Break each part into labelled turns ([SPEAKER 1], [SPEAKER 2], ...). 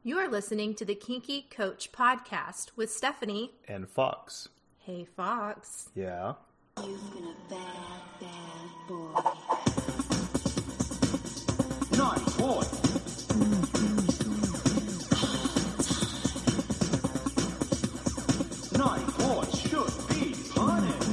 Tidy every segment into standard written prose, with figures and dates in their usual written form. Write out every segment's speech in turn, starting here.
[SPEAKER 1] You are listening to the Kinky Coach Podcast with Stephanie
[SPEAKER 2] and Fox.
[SPEAKER 1] Hey, Fox.
[SPEAKER 2] Yeah?
[SPEAKER 3] You've been a bad, bad boy.
[SPEAKER 4] Naughty boy. Naughty boy should be punished.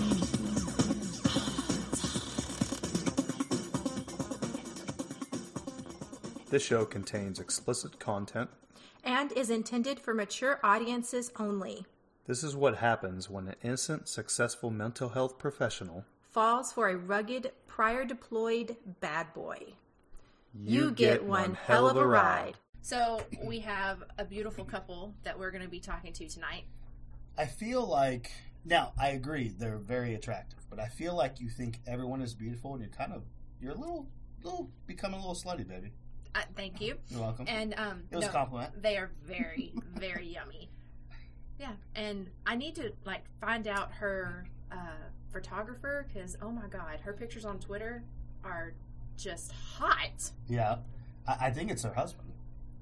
[SPEAKER 2] This show contains explicit content
[SPEAKER 1] And is intended for mature audiences only.
[SPEAKER 2] This is what happens when an innocent, successful mental health professional
[SPEAKER 1] Falls for a rugged, prior deployed bad boy. You get one hell of a ride. So we have a beautiful couple that we're going to be talking to tonight.
[SPEAKER 5] I feel like, now I agree, they're very attractive, but I feel like you think everyone is beautiful and you're a little becoming a little slutty, baby.
[SPEAKER 1] Thank you.
[SPEAKER 5] You're welcome.
[SPEAKER 1] And
[SPEAKER 5] it was a compliment.
[SPEAKER 1] They are very, very yummy. Yeah, and I need to find out her photographer because oh my god, her pictures on Twitter are just hot.
[SPEAKER 5] Yeah, I think it's her husband.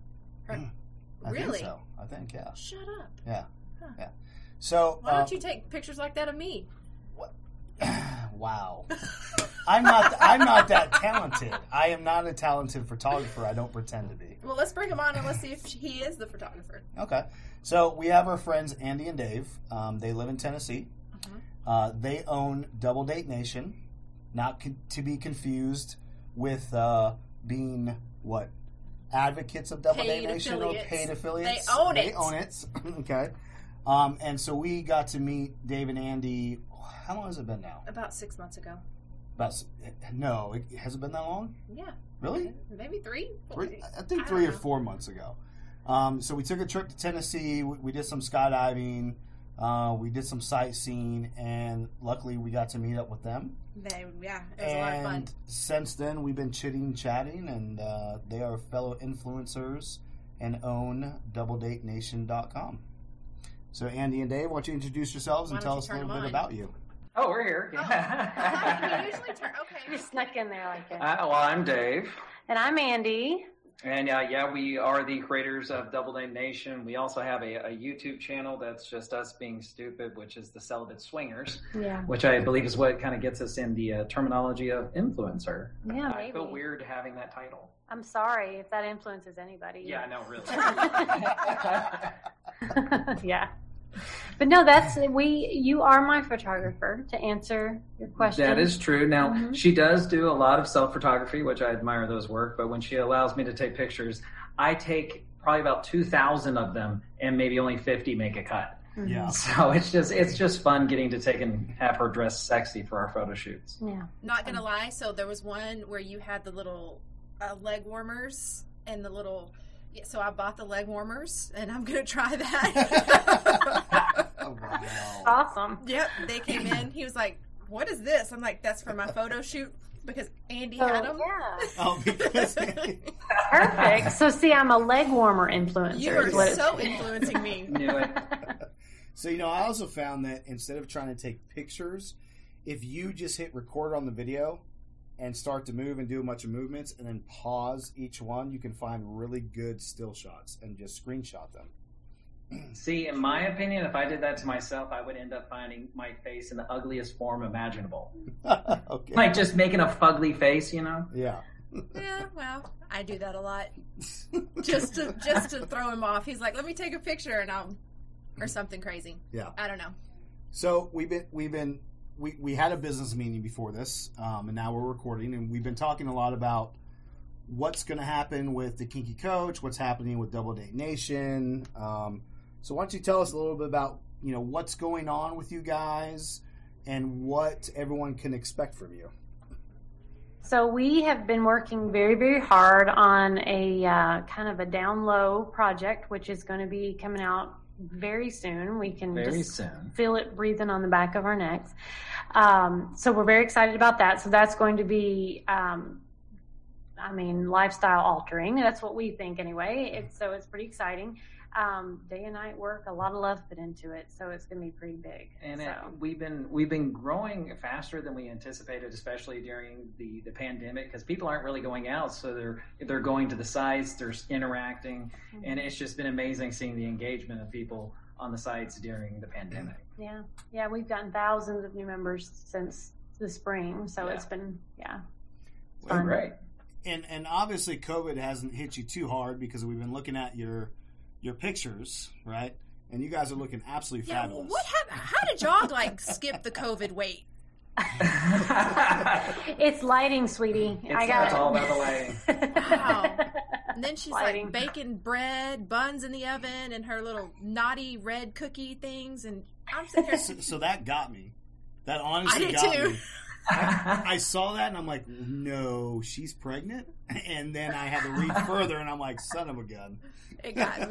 [SPEAKER 1] Really?
[SPEAKER 5] Think so. I think, yeah.
[SPEAKER 1] Shut up.
[SPEAKER 5] Yeah,
[SPEAKER 1] Huh.
[SPEAKER 5] yeah. So
[SPEAKER 1] why don't you take pictures like that of me?
[SPEAKER 5] What? Wow. I'm not that talented. I am not a talented photographer. I don't pretend to be.
[SPEAKER 1] Well, let's bring him on and let's see if he is the photographer.
[SPEAKER 5] Okay. So we have our friends Andy and Dave. They live in Tennessee. They own Double Date Nation, not to be confused with being what? Advocates of Double Date Nation or paid affiliates?
[SPEAKER 1] They own it.
[SPEAKER 5] They own it. Okay. And so we got to meet Dave and Andy. How long has it been now?
[SPEAKER 1] About 6 months ago.
[SPEAKER 5] No, has it been that long?
[SPEAKER 1] Yeah.
[SPEAKER 5] Really?
[SPEAKER 1] Maybe 3?
[SPEAKER 5] I think 3 or 4 months ago. So we took a trip to Tennessee. We did some skydiving. We did some sightseeing, and luckily we got to meet up with them.
[SPEAKER 1] It was a lot of fun.
[SPEAKER 5] And since then, we've been chatting, and they are fellow influencers and own DoubleDateNation.com. So Andy and Dave, why don't you introduce yourselves and tell us a little bit about you?
[SPEAKER 6] Oh, we're here.
[SPEAKER 1] You usually turn. Okay.
[SPEAKER 7] You snuck in there like that.
[SPEAKER 6] Well, I'm Dave.
[SPEAKER 7] And I'm Andy.
[SPEAKER 6] And we are the creators of Double Date Nation. We also have a YouTube channel that's just us being stupid, which is the Celibate Swingers.
[SPEAKER 7] Yeah.
[SPEAKER 6] Which I believe is what kind of gets us in the terminology of influencer.
[SPEAKER 7] Yeah,
[SPEAKER 6] I
[SPEAKER 7] maybe.
[SPEAKER 6] feel weird having that title.
[SPEAKER 7] I'm sorry if that influences anybody.
[SPEAKER 6] Yeah, no, really.
[SPEAKER 7] Yeah. But no, you are my photographer to answer your question.
[SPEAKER 6] That is true. Now, She does do a lot of self-photography, which I admire those work, but when she allows me to take pictures, I take probably about 2,000 of them and maybe only 50 make a cut.
[SPEAKER 5] Yeah.
[SPEAKER 6] So it's just fun getting to take and have her dress sexy for our photo shoots.
[SPEAKER 7] Yeah.
[SPEAKER 1] Not gonna lie, so there was one where you had the little leg warmers and the little. So I bought the leg warmers, and I'm gonna try that.
[SPEAKER 5] Oh, wow.
[SPEAKER 7] Awesome.
[SPEAKER 1] Yep, they came in. He was like, "What is this?" I'm like, "That's for my photo shoot because Andy had them."
[SPEAKER 7] Yeah.
[SPEAKER 5] Oh, because
[SPEAKER 7] Perfect. So see, I'm a leg warmer influencer.
[SPEAKER 1] You are
[SPEAKER 7] is what
[SPEAKER 1] so influencing me.
[SPEAKER 6] Knew it.
[SPEAKER 5] So, I also found that instead of trying to take pictures, if you just hit record on the video and start to move and do a bunch of movements and then pause each one, you can find really good still shots and just screenshot them.
[SPEAKER 6] See, in my opinion, if I did that to myself, I would end up finding my face in the ugliest form imaginable.
[SPEAKER 5] Okay.
[SPEAKER 6] Like just making a fugly face,
[SPEAKER 5] Yeah.
[SPEAKER 1] Yeah, well, I do that a lot, just to throw him off. He's like, "Let me take a picture," and or something crazy.
[SPEAKER 5] Yeah.
[SPEAKER 1] I don't know.
[SPEAKER 5] So we had a business meeting before this, and now we're recording, and we've been talking a lot about what's going to happen with the Kinky Coach, what's happening with Double Date Nation. So why don't you tell us a little bit about what's going on with you guys and what everyone can expect from you.
[SPEAKER 7] So we have been working very, very hard on a kind of a down low project, which is going to be coming out very soon. We can feel it breathing on the back of our necks. So we're very excited about that. So that's going to be, lifestyle altering. That's what we think anyway. It's pretty exciting. day and night work, a lot of love put into it, so it's going to be pretty big.
[SPEAKER 6] And we've been growing faster than we anticipated, especially during the pandemic, because people aren't really going out, so they're going to the sites, they're interacting, and it's just been amazing seeing the engagement of people on the sites during the pandemic.
[SPEAKER 7] Yeah, we've gotten thousands of new members since the spring, so it's been
[SPEAKER 6] well, great.
[SPEAKER 5] And obviously COVID hasn't hit you too hard because we've been looking at your pictures, right? And you guys are looking absolutely fabulous.
[SPEAKER 1] What happened? How did y'all skip the COVID weight?
[SPEAKER 7] It's lighting, sweetie.
[SPEAKER 6] It's all about the lighting.
[SPEAKER 1] Wow. And then she's like baking bread, buns in the oven, and her little naughty red cookie things. And I'm sitting here.
[SPEAKER 5] So that got me. That honestly got me. I saw that and I'm like, no, she's pregnant. And then I had to read further and I'm like, son of a gun.
[SPEAKER 1] It got me.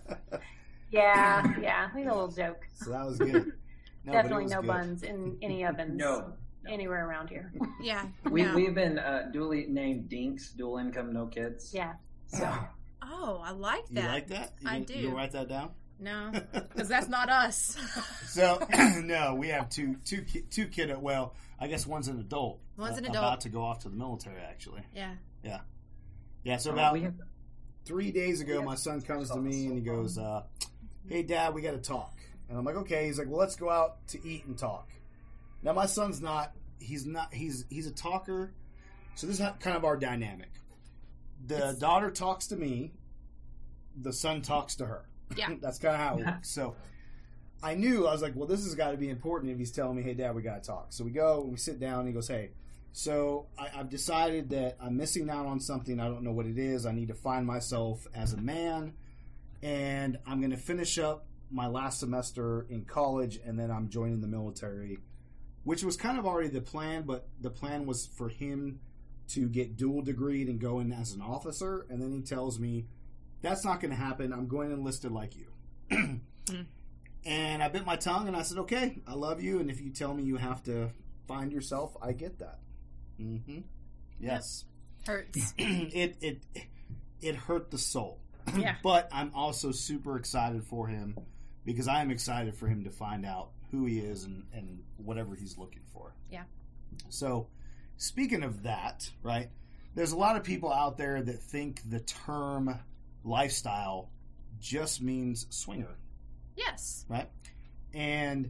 [SPEAKER 7] Yeah. We had a little joke.
[SPEAKER 5] So that was good. No,
[SPEAKER 7] definitely no buns in any ovens.
[SPEAKER 6] No.
[SPEAKER 7] Anywhere around here.
[SPEAKER 1] Yeah.
[SPEAKER 6] We've been duly named Dinks, dual income, no kids.
[SPEAKER 7] Yeah.
[SPEAKER 6] So.
[SPEAKER 1] Oh, I like that.
[SPEAKER 5] You like that?
[SPEAKER 1] I do.
[SPEAKER 5] You write that down?
[SPEAKER 1] No, because that's not us.
[SPEAKER 5] So no, we have two kid. Well, I guess one's an adult.
[SPEAKER 1] One's an adult
[SPEAKER 5] about to go off to the military. Actually.
[SPEAKER 1] Yeah.
[SPEAKER 5] So about 3 days ago, my son comes to me and he goes, "Hey, Dad, we got to talk." And I'm like, "Okay." He's like, "Well, let's go out to eat and talk." Now, my son's not. He's a talker. So this is kind of our dynamic. The daughter talks to me. The son talks to her.
[SPEAKER 1] Yeah.
[SPEAKER 5] That's kind of how it works. So I was like, well, this has got to be important if he's telling me, hey, Dad, we got to talk. So we go and we sit down and he goes, hey, so I've decided that I'm missing out on something. I don't know what it is. I need to find myself as a man. And I'm going to finish up my last semester in college and then I'm joining the military, which was kind of already the plan. But the plan was for him to get dual degreed and go in as an officer. And then he tells me, that's not going to happen. I'm going enlisted like you. And I bit my tongue and I said, okay, I love you. And if you tell me you have to find yourself, I get that. Mm-hmm. Yes.
[SPEAKER 1] Hurts.
[SPEAKER 5] It hurt the soul.
[SPEAKER 1] Yeah.
[SPEAKER 5] But I'm also super excited for him because I am excited for him to find out who he is and whatever he's looking for.
[SPEAKER 1] Yeah.
[SPEAKER 5] So speaking of that, right, there's a lot of people out there that think the term lifestyle just means swinger.
[SPEAKER 1] Yes.
[SPEAKER 5] Right? And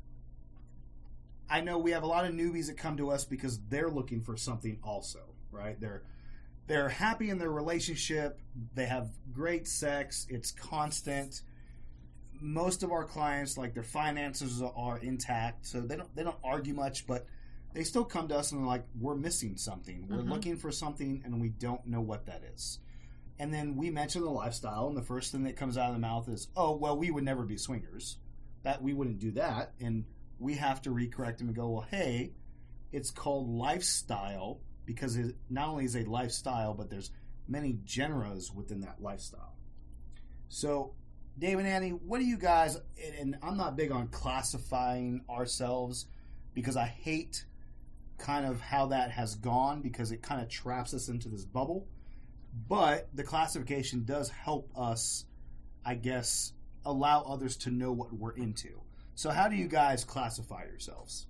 [SPEAKER 5] I know we have a lot of newbies that come to us because they're looking for something also, right? They're happy in their relationship. They have great sex. It's constant. Most of our clients, like, their finances are intact, so they don't argue much, but they still come to us and they're like, we're missing something. We're looking for something and we don't know what that is. And then we mention the lifestyle, and the first thing that comes out of the mouth is, oh, well, we would never be swingers. That we wouldn't do that. And we have to recorrect them and go, well, hey, it's called lifestyle because it not only is a lifestyle, but there's many genres within that lifestyle. So, Dave and Annie, what do you guys, and I'm not big on classifying ourselves because I hate kind of how that has gone because it kind of traps us into this bubble. But the classification does help us, I guess, allow others to know what we're into. So how do you guys classify yourselves?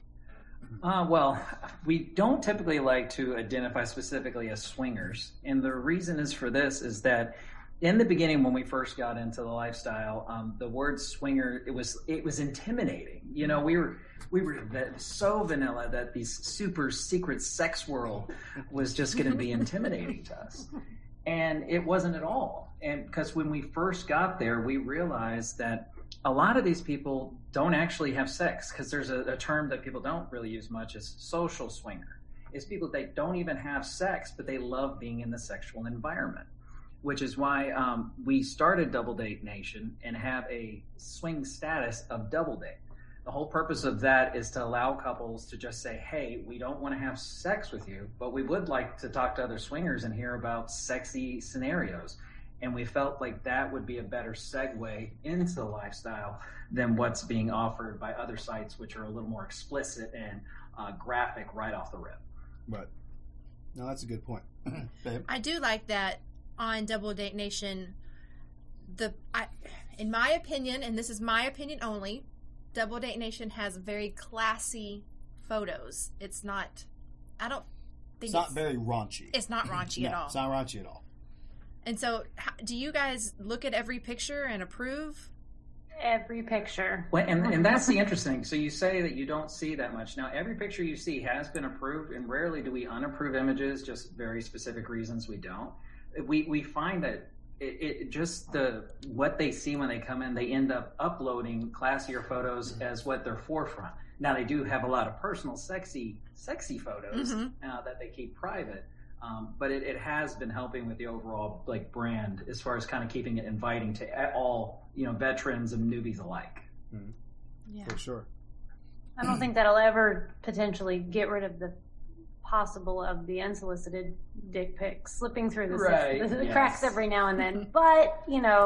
[SPEAKER 6] Well, we don't typically like to identify specifically as swingers. And the reason is for this is that in the beginning, when we first got into the lifestyle, the word swinger, it was intimidating. You know, we were so vanilla that the super secret sex world was just going to be intimidating to us. And it wasn't at all. And because when we first got there, we realized that a lot of these people don't actually have sex, because there's a term that people don't really use much is social swinger. It's people that don't even have sex, but they love being in the sexual environment, which is why we started Double Date Nation and have a swing status of double date. The whole purpose of that is to allow couples to just say, hey, we don't want to have sex with you, but we would like to talk to other swingers and hear about sexy scenarios. And we felt like that would be a better segue into the lifestyle than what's being offered by other sites, which are a little more explicit and graphic right off the rip.
[SPEAKER 5] Right. No, that's a good point. Babe?
[SPEAKER 1] I do like that on Double Date Nation, in my opinion, and this is my opinion only, Double Date Nation has very classy photos. It's not. I don't think
[SPEAKER 5] it's not very raunchy.
[SPEAKER 1] It's not raunchy at all.
[SPEAKER 5] It's not raunchy at all.
[SPEAKER 1] And so, do you guys look at every picture and approve?
[SPEAKER 7] Every picture.
[SPEAKER 6] Well, and that's the interesting. So you say that you don't see that much. Now, every picture you see has been approved, and rarely do we unapprove images. Just very specific reasons we don't. We find that it just what they see when they come in, they end up uploading classier photos as what their forefront. Now they do have a lot of personal, sexy photos that they keep private. But it has been helping with the overall like brand as far as kind of keeping it inviting to all veterans and newbies alike.
[SPEAKER 5] Mm-hmm.
[SPEAKER 1] Yeah,
[SPEAKER 5] for sure.
[SPEAKER 7] I don't think that'll ever potentially get rid of the possible of the unsolicited dick pics slipping through the cracks every now and then. But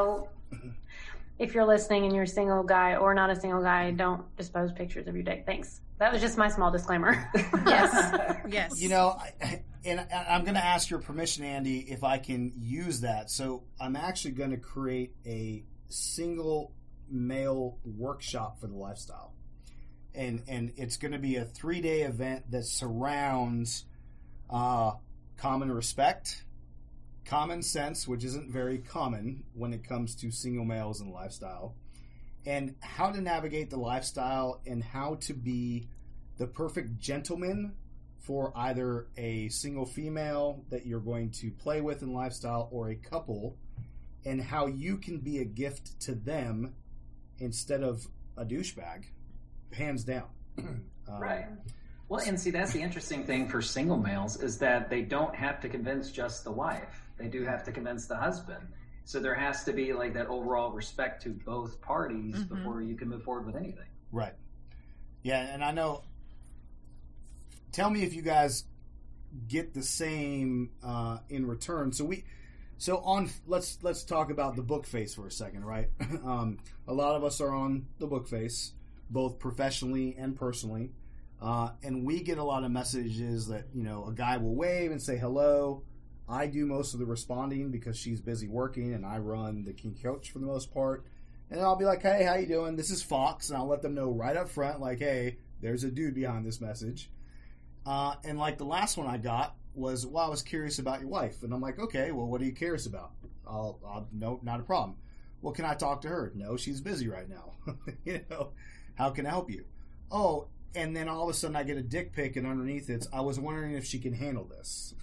[SPEAKER 7] if you're listening and you're a single guy or not a single guy, don't dispose pictures of your dick. Thanks. That was just my small disclaimer.
[SPEAKER 1] Yes.
[SPEAKER 5] And I'm going to ask your permission, Andy, if I can use that. So I'm actually going to create a single male workshop for the lifestyle. And it's going to be a 3-day event that surrounds common respect, common sense, which isn't very common when it comes to single males and lifestyle, and how to navigate the lifestyle and how to be the perfect gentleman for either a single female that you're going to play with in lifestyle or a couple, and how you can be a gift to them instead of a douchebag, hands down.
[SPEAKER 6] Right. Well, and see, that's the interesting thing for single males is that they don't have to convince just the wife. They do have to convince the husband. So there has to be like that overall respect to both parties before you can move forward with anything. Right.
[SPEAKER 5] Yeah, and I know... Tell me if you guys get the same in return. Let's talk about the book face for a second, right? A lot of us are on the book face, both professionally and personally, and we get a lot of messages that a guy will wave and say hello. I do most of the responding because she's busy working, and I run the King Coach for the most part. And I'll be like, "Hey, how you doing? This is Fox," and I'll let them know right up front, like, "Hey, there's a dude behind this message." And like the last one I got was, "Well, I was curious about your wife," and I'm like, "Okay, well, what are you curious about?" No, not a problem. "Well, can I talk to her?" "No, she's busy right now." How can I help you? Oh, and then all of a sudden I get a dick pic, and underneath it's, "I was wondering if she can handle this."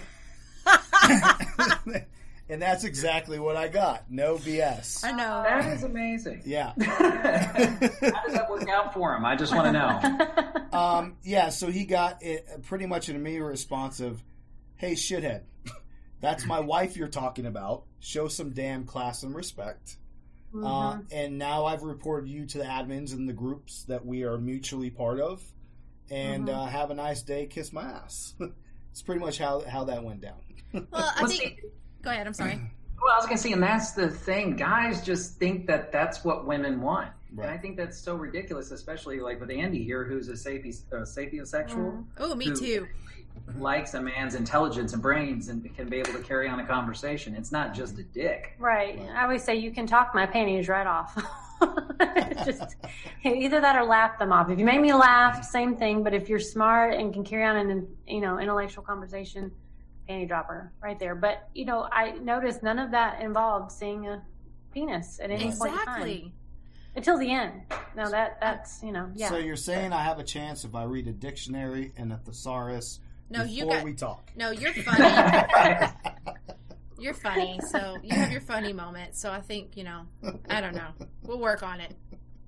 [SPEAKER 5] And that's exactly what I got. No BS.
[SPEAKER 1] I know.
[SPEAKER 6] That is amazing.
[SPEAKER 5] Yeah.
[SPEAKER 6] How does that work out for him? I just want to know.
[SPEAKER 5] So he got pretty much an immediate response of, "Hey, shithead, that's my wife you're talking about. Show some damn class and respect. And now I've reported you to the admins in the groups that we are mutually part of. And have a nice day. Kiss my ass." It's pretty much how that went down.
[SPEAKER 1] Well, I think... Go ahead, I'm sorry.
[SPEAKER 6] Well, I was going to say, and that's the thing. Guys just think that that's what women want. Right. And I think that's so ridiculous, especially like with Andy here, who's a sapiosexual.
[SPEAKER 1] Oh, me too.
[SPEAKER 6] Likes a man's intelligence and brains and can be able to carry on a conversation. It's not just a dick.
[SPEAKER 7] Right. I always say you can talk my panties right off. Just either that or laugh them off. If you make me laugh, same thing. But if you're smart and can carry on an intellectual conversation, panty dropper right there. But I noticed none of that involved seeing a penis at any point in time until the end. Now that's yeah.
[SPEAKER 5] So you're saying I have a chance if I read a dictionary and a thesaurus before we talk?
[SPEAKER 1] No, you're funny. You're funny, so you have your funny moment. So I think I don't know. We'll work on it.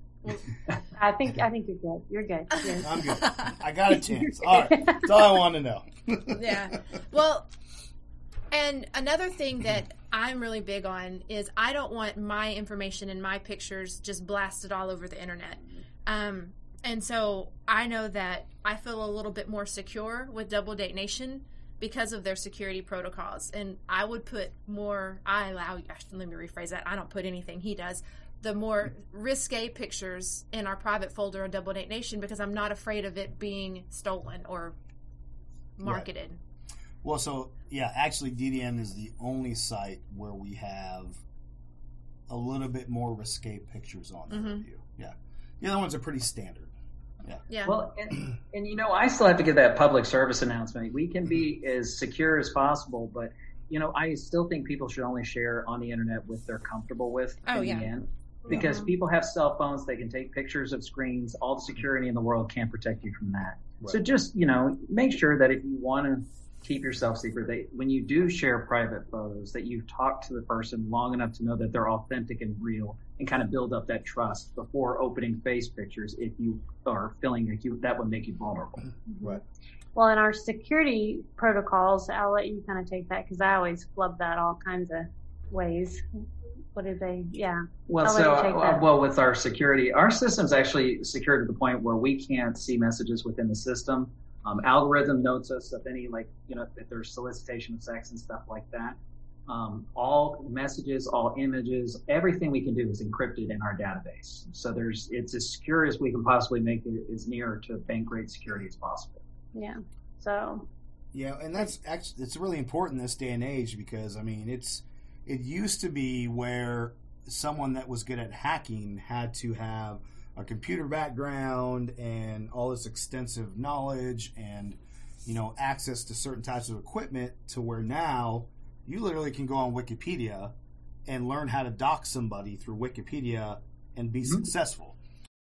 [SPEAKER 7] I think you're good. You're good. Yes.
[SPEAKER 5] I'm good. I got a chance. All right, that's all I want to know.
[SPEAKER 1] Yeah. Well, and another thing that I'm really big on is I don't want my information and my pictures just blasted all over the internet. And so I know that I feel a little bit more secure with Double Date Nation because of their security protocols. And I would put more, let me rephrase that. I don't put anything, he does. The more risque pictures in our private folder on Double Date Nation because I'm not afraid of it being stolen or marketed.
[SPEAKER 5] Right. Well, so, yeah, actually DDN is the only site where we have a little bit more risque pictures on there of you. Yeah. The other ones are pretty standard.
[SPEAKER 1] Yeah.
[SPEAKER 6] Well, and you know, I still have to give that public service announcement. We can be as secure as possible, but you know, I still think people should only share on the internet what they're comfortable with in the end. Because people have cell phones, they can take pictures of screens. All the security in the world can't protect you from that. Right. So just, you know, make sure that if you want to keep yourself secret, that when you do share private photos, that you've talked to the person long enough to know that they're authentic and real, and kind of build up that trust before opening face pictures if you are feeling like that would make you vulnerable.
[SPEAKER 5] Right.
[SPEAKER 7] Well, in our security protocols, I'll let you kind of take that because I always flub that all kinds of ways. What did they? Yeah.
[SPEAKER 6] Well, with our security, our system's actually secured to the point where we can't see messages within the system. Algorithm notes us of any, like, you know, if there's solicitation of sex and stuff like that. All messages, all images, everything we can do is encrypted in our database. So it's as secure as we can possibly make it, as near to bank grade security as possible.
[SPEAKER 7] Yeah. So.
[SPEAKER 5] Yeah, and that's actually, it's really important in this day and age because, I mean, it used to be where someone that was good at hacking had to have a computer background and all this extensive knowledge and, you know, access to certain types of equipment, to where now you literally can go on Wikipedia and learn how to dox somebody through Wikipedia and be successful.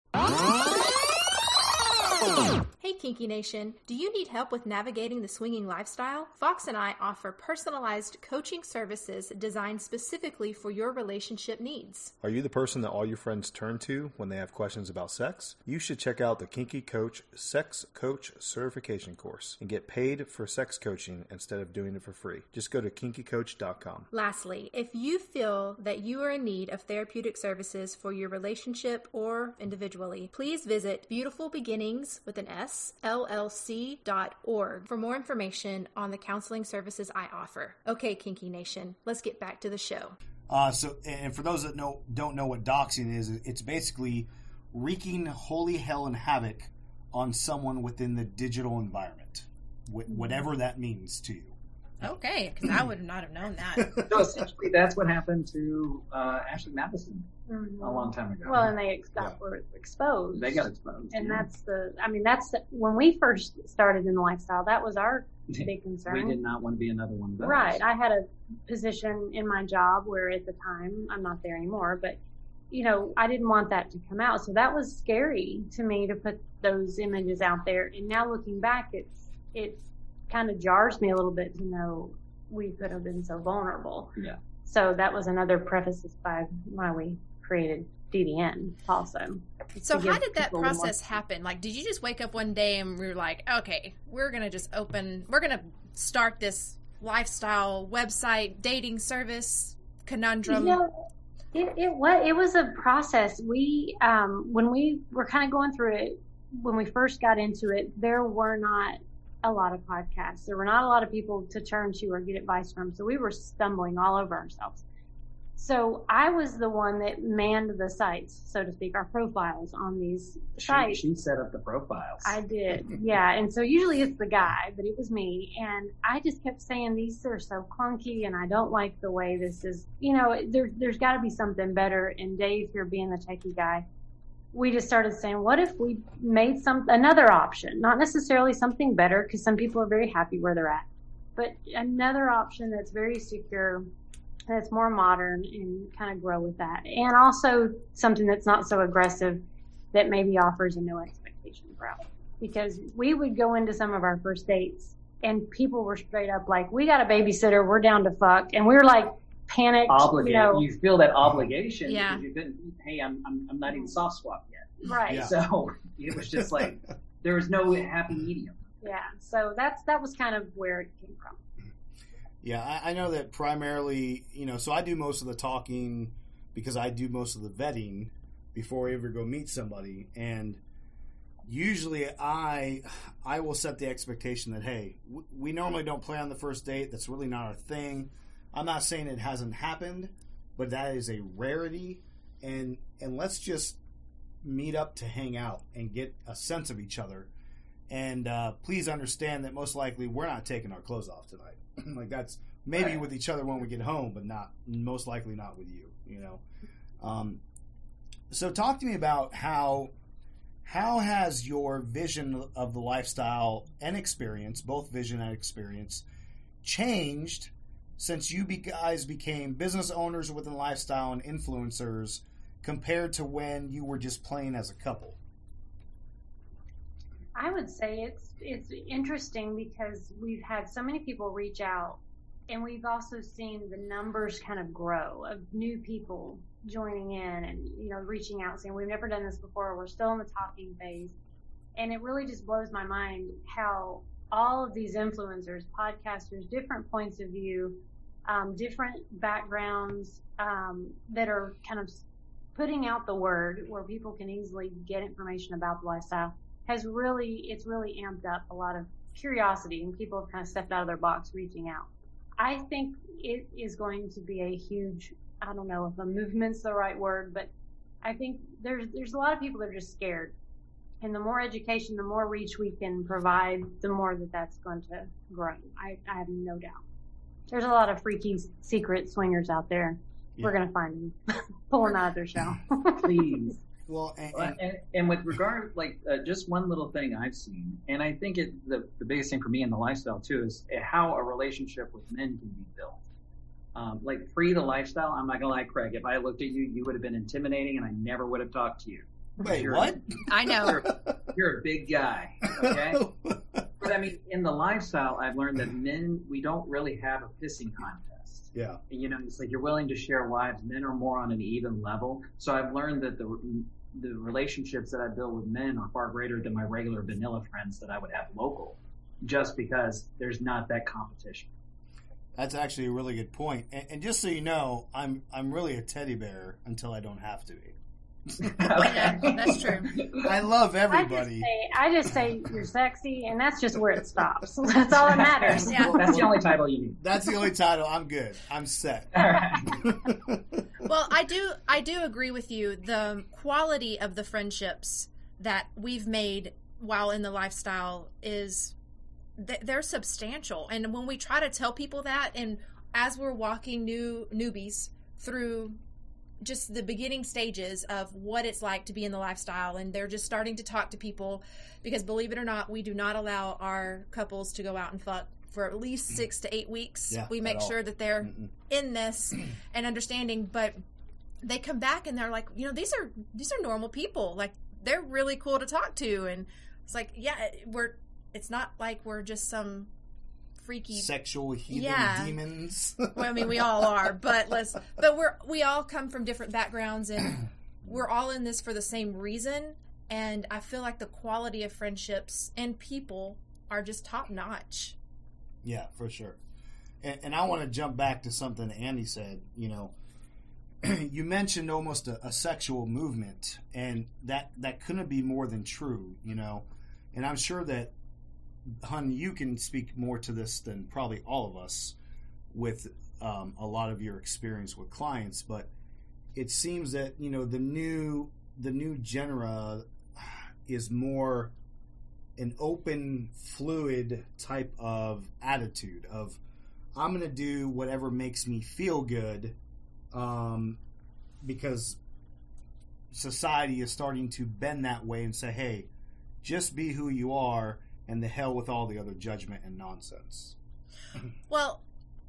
[SPEAKER 1] Hey Kinky Nation, do you need help with navigating the swinging lifestyle? Fox and I offer personalized coaching services designed specifically for your relationship needs.
[SPEAKER 2] Are you the person that all your friends turn to when they have questions about sex? You should check out the Kinky Coach Sex Coach Certification Course and get paid for sex coaching instead of doing it for free. Just go to kinkycoach.com.
[SPEAKER 1] Lastly, if you feel that you are in need of therapeutic services for your relationship or individually, please visit Beautiful Beginnings with an S, LLC.org for more information on the counseling services I offer. Okay, Kinky Nation, let's get back to the show.
[SPEAKER 5] And for those that don't know what doxing is, it's basically wreaking holy hell and havoc on someone within the digital environment, whatever that means to you.
[SPEAKER 1] Okay, because I would not have known that.
[SPEAKER 6] So essentially, that's what happened to Ashley Madison a long time ago.
[SPEAKER 7] Well, and they were exposed.
[SPEAKER 6] They got exposed.
[SPEAKER 7] And that's when we first started in the lifestyle, that was our big concern.
[SPEAKER 6] We did not want to be another one of those.
[SPEAKER 7] Right. I had a position in my job where at the time, I'm not there anymore, but, you know, I didn't want that to come out. So that was scary to me to put those images out there. And now looking back, it kind of jars me a little bit to know we could have been so vulnerable.
[SPEAKER 6] Yeah.
[SPEAKER 7] So that was another preface by why we created DDN also.
[SPEAKER 1] So how did that process happen? Like, did you just wake up one day and we were like, okay, we're going to start this lifestyle website dating service conundrum?
[SPEAKER 7] You know, it was a process. We, when we were kind of going through it, when we first got into it, there were not a lot of podcasts. There were not a lot of people to turn to or get advice from. So we were stumbling all over ourselves. So I was the one that manned the sites, so to speak, our profiles on these sites.
[SPEAKER 6] She set up the profiles.
[SPEAKER 7] I did, yeah. And so usually it's the guy, but it was me. And I just kept saying, these are so clunky and I don't like the way this is. You know, there's got to be something better. And Dave, here being the techie guy, we just started saying, what if we made another option? Not necessarily something better, because some people are very happy where they're at, but another option that's very secure, that's more modern, and kind of grow with that. And also something that's not so aggressive, that maybe offers a no expectations route. Because we would go into some of our first dates and people were straight up like, we got a babysitter, we're down to fuck. And we were like panicked.
[SPEAKER 6] You feel that obligation.
[SPEAKER 1] Yeah.
[SPEAKER 6] Because you've been, hey, I'm not even soft swap yet.
[SPEAKER 7] Right.
[SPEAKER 5] Yeah.
[SPEAKER 6] So it was just like, there was no happy medium.
[SPEAKER 7] Yeah. So that was kind of where it came from.
[SPEAKER 5] Yeah, I know that primarily, you know, so I do most of the talking because I do most of the vetting before I ever go meet somebody. And usually I will set the expectation that, hey, we normally don't play on the first date. That's really not our thing. I'm not saying it hasn't happened, but that is a rarity. And let's just meet up to hang out and get a sense of each other. And please understand that most likely we're not taking our clothes off tonight. Like, that's maybe with each other when we get home, but most likely not with you, you know. So talk to me about how has your vision of the lifestyle and experience, both vision and experience, changed since you guys became business owners within lifestyle and influencers compared to when you were just playing as a couple?
[SPEAKER 7] I would say it's interesting because we've had so many people reach out, and we've also seen the numbers kind of grow of new people joining in and, reaching out saying, we've never done this before. We're still in the talking phase. And it really just blows my mind how all of these influencers, podcasters, different points of view, different backgrounds, that are kind of putting out the word where people can easily get information about the lifestyle it's really amped up a lot of curiosity, and people have kind of stepped out of their box reaching out. I think it is going to be a huge, I don't know if a movement's the right word, but I think there's a lot of people that are just scared. And the more education, the more reach we can provide, the more that's going to grow. I have no doubt. There's a lot of freaky secret swingers out there. Yeah. We're going to find them. Pull them out of their shell.
[SPEAKER 6] Please.
[SPEAKER 5] Well,
[SPEAKER 6] and with regard, just one little thing I've seen, and I think the biggest thing for me in the lifestyle too is how a relationship with men can be built. Pre the lifestyle, I'm not gonna lie, Craig, if I looked at you, you would have been intimidating, and I never would have talked to you.
[SPEAKER 5] Wait, what?
[SPEAKER 1] I know.
[SPEAKER 6] You're a big guy, okay? But I mean, in the lifestyle, I've learned that men, we don't really have a pissing contest.
[SPEAKER 5] Yeah.
[SPEAKER 6] It's like you're willing to share wives. Men are more on an even level. So I've learned that the relationships that I build with men are far greater than my regular vanilla friends that I would have local, just because there's not that competition.
[SPEAKER 5] That's actually a really good point. And just so you know, I'm really a teddy bear until I don't have to be.
[SPEAKER 1] Yeah, that's true.
[SPEAKER 5] I love everybody.
[SPEAKER 7] I just say you're sexy, and that's just where it stops. That's all that matters.
[SPEAKER 6] Yeah. That's the only title you need.
[SPEAKER 5] That's the only title. I'm good. I'm set.
[SPEAKER 6] All right.
[SPEAKER 1] Well, I do agree with you. The quality of the friendships that we've made while in the lifestyle is they're substantial. And when we try to tell people that, and as we're walking newbies through just the beginning stages of what it's like to be in the lifestyle, and they're just starting to talk to people, because believe it or not, we do not allow our couples to go out and fuck for at least 6 to 8 weeks.
[SPEAKER 5] Yeah,
[SPEAKER 1] we make sure that they're in this and understanding, but they come back and they're like, these are normal people. Like, they're really cool to talk to. And it's like, yeah, it's not like we're just some freaky
[SPEAKER 5] sexual heathen demons.
[SPEAKER 1] Well, I mean, we all are, but we all come from different backgrounds, and we're all in this for the same reason. And I feel like the quality of friendships and people are just top notch.
[SPEAKER 5] Yeah, for sure. And I want to jump back to something Andy said. You mentioned almost a sexual movement, and that couldn't be more than true. And I'm sure that, Hun, you can speak more to this than probably all of us with a lot of your experience with clients, but it seems that the new genre is more an open, fluid type of attitude of, I'm going to do whatever makes me feel good, because society is starting to bend that way and say, hey, just be who you are, and the hell with all the other judgment and nonsense.
[SPEAKER 1] Well,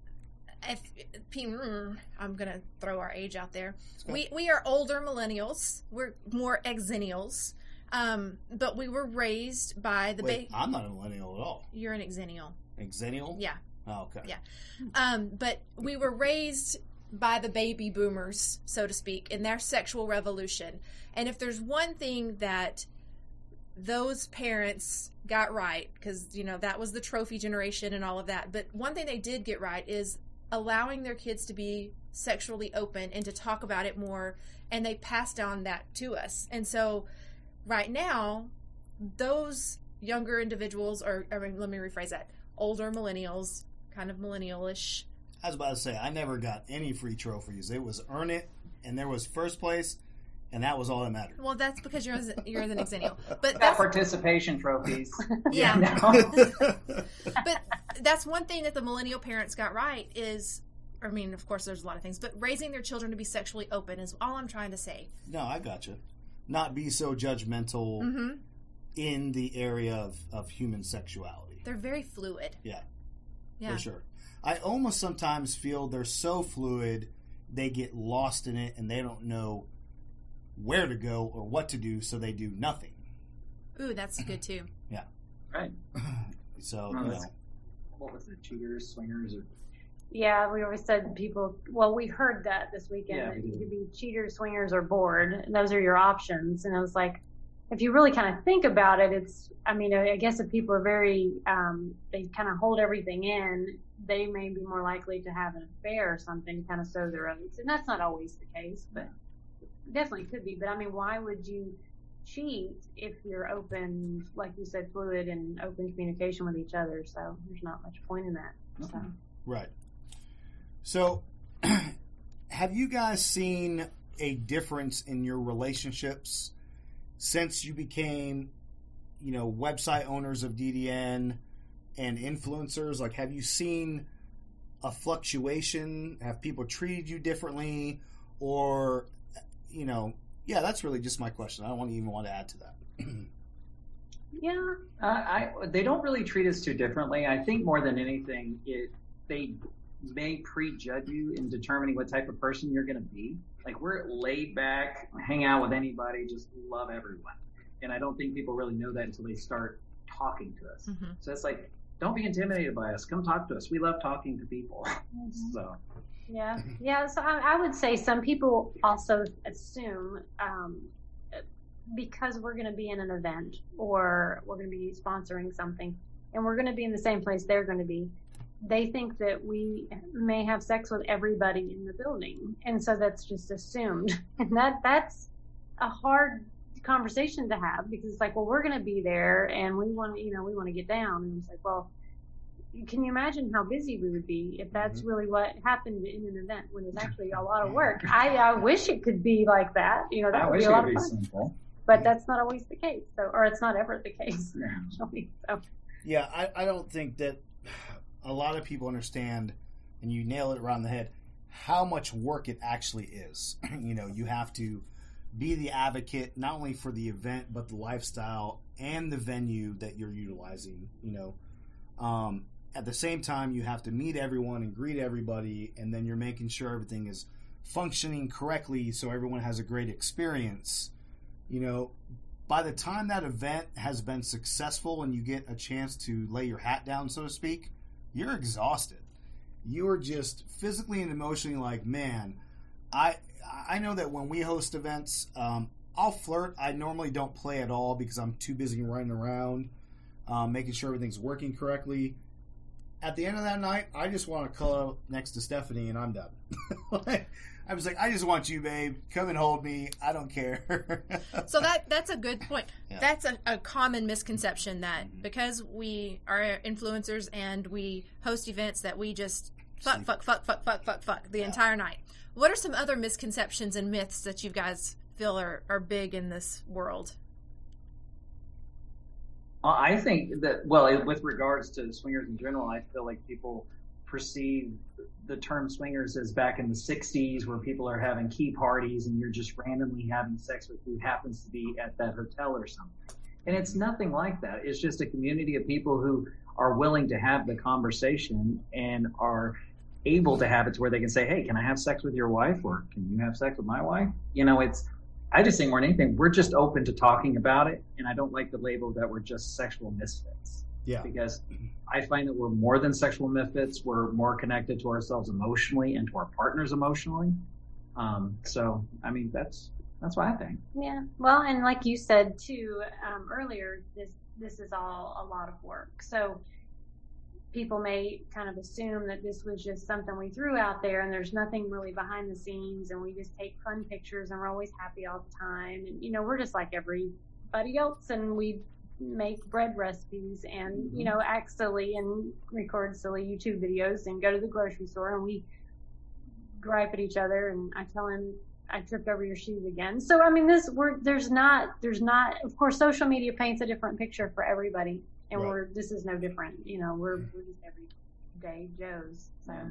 [SPEAKER 1] I'm going to throw our age out there. We are older millennials. We're more exennials. But we were raised by the...
[SPEAKER 5] I'm not a millennial at all.
[SPEAKER 1] You're an exennial.
[SPEAKER 5] Exennial?
[SPEAKER 1] Yeah.
[SPEAKER 5] Oh, okay.
[SPEAKER 1] Yeah. But we were raised by the baby boomers, so to speak, in their sexual revolution. And if there's one thing that those parents got right, because that was the trophy generation and all of that, but one thing they did get right is allowing their kids to be sexually open and to talk about it more, and they passed down that to us. And so right now, those younger individuals, let me rephrase that, older millennials, kind of millennial-ish.
[SPEAKER 5] I was about to say, I never got any free trophies. It was earn it, and there was first place, and that was all that mattered.
[SPEAKER 1] Well, that's because you're an exennial. But
[SPEAKER 6] that's participation trophies.
[SPEAKER 1] Yeah. But that's one thing that the millennial parents got right is I mean, of course, there's a lot of things, but raising their children to be sexually open is all I'm trying to say.
[SPEAKER 5] No, I gotcha. Not be so judgmental in the area of human sexuality.
[SPEAKER 1] They're very fluid.
[SPEAKER 5] Yeah, for sure. I almost sometimes feel they're so fluid, they get lost in it and they don't know where to go or what to do, so they do nothing.
[SPEAKER 1] Ooh, that's good too.
[SPEAKER 5] Yeah.
[SPEAKER 6] Right.
[SPEAKER 5] So,
[SPEAKER 6] what was it, cheaters, swingers, or...
[SPEAKER 7] Yeah, we always said people, well, we heard that this weekend, that you could be cheaters, swingers, or bored. Those are your options. And I was like, if you really kind of think about it, I guess if people are very, they kind of hold everything in, they may be more likely to have an affair or something, kind of sow their oats. And that's not always the case, but definitely could be. But I mean, why would you cheat if you're open, like you said, fluid and open communication with each other? So there's not much point in that.
[SPEAKER 6] Okay.
[SPEAKER 7] So.
[SPEAKER 5] Right. So, have you guys seen a difference in your relationships since you became, website owners of DDN and influencers? Like, have you seen a fluctuation? Have people treated you differently? Or, that's really just my question. I don't even want to add to that.
[SPEAKER 7] Yeah.
[SPEAKER 6] They don't really treat us too differently. I think more than anything, they may prejudge you in determining what type of person you're going to be. Like, we're laid back, hang out with anybody, just love everyone. And I don't think people really know that until they start talking to us. Mm-hmm. So it's like, don't be intimidated by us. Come talk to us. We love talking to people. Mm-hmm. So. Yeah.
[SPEAKER 7] So I would say some people also assume, because we're going to be in an event or we're going to be sponsoring something and we're going to be in the same place they're going to be, they think that we may have sex with everybody in the building. And so that's just assumed. And that's a hard conversation to have, because it's like, well, we're going to be there and we want to get down. And it's like, well, can you imagine how busy we would be if that's really what happened in an event when it's actually a lot of work? I wish it could be like that. That would be a lot of fun. Simple. But that's not always the case. Or it's not ever the case. Actually. So.
[SPEAKER 5] Yeah, I don't think that a lot of people understand, and you nail it around the head, how much work it actually is. You have to be the advocate, not only for the event, but the lifestyle and the venue that you're utilizing, At the same time, you have to meet everyone and greet everybody, and then you're making sure everything is functioning correctly so everyone has a great experience. By the time that event has been successful and you get a chance to lay your hat down, so to speak, you're exhausted. You are just physically and emotionally like, man, I know that when we host events, I'll flirt. I normally don't play at all because I'm too busy running around, making sure everything's working correctly. At the end of that night, I just want to cuddle up next to Stephanie and I'm done. I was like, I just want you, babe. Come and hold me. I don't care.
[SPEAKER 1] So that's a good point. Yeah. That's a common misconception that because we are influencers and we host events that we just fuck the entire night. What are some other misconceptions and myths that you guys feel are big in this world?
[SPEAKER 6] I think that, well, with regards to swingers in general, I feel like people perceive the term swingers as back in the 60s where people are having key parties and you're just randomly having sex with who happens to be at that hotel or something. And it's nothing like that. It's just a community of people who are willing to have the conversation and are able to have it to where they can say, hey, can I have sex with your wife? Or can you have sex with my wife? I just think more than anything, we're just open to talking about it. And I don't like the label that we're just sexual misfits.
[SPEAKER 5] Yeah.
[SPEAKER 6] Because I find that we're more than sexual misfits. We're more connected to ourselves emotionally and to our partners emotionally. So, I mean, that's what I think.
[SPEAKER 7] Yeah. Well, and like you said too, earlier, this is all a lot of work. So people may kind of assume that this was just something we threw out there and there's nothing really behind the scenes and we just take fun pictures and we're always happy all the time. And, we're just like everybody else and we make bread recipes and, act silly and record silly YouTube videos and go to the grocery store and we gripe at each other and I tell him I tripped over your shoes again. So, I mean, there's not, of course, social media paints a different picture for everybody. And this is no different. We're just everyday Joes. So.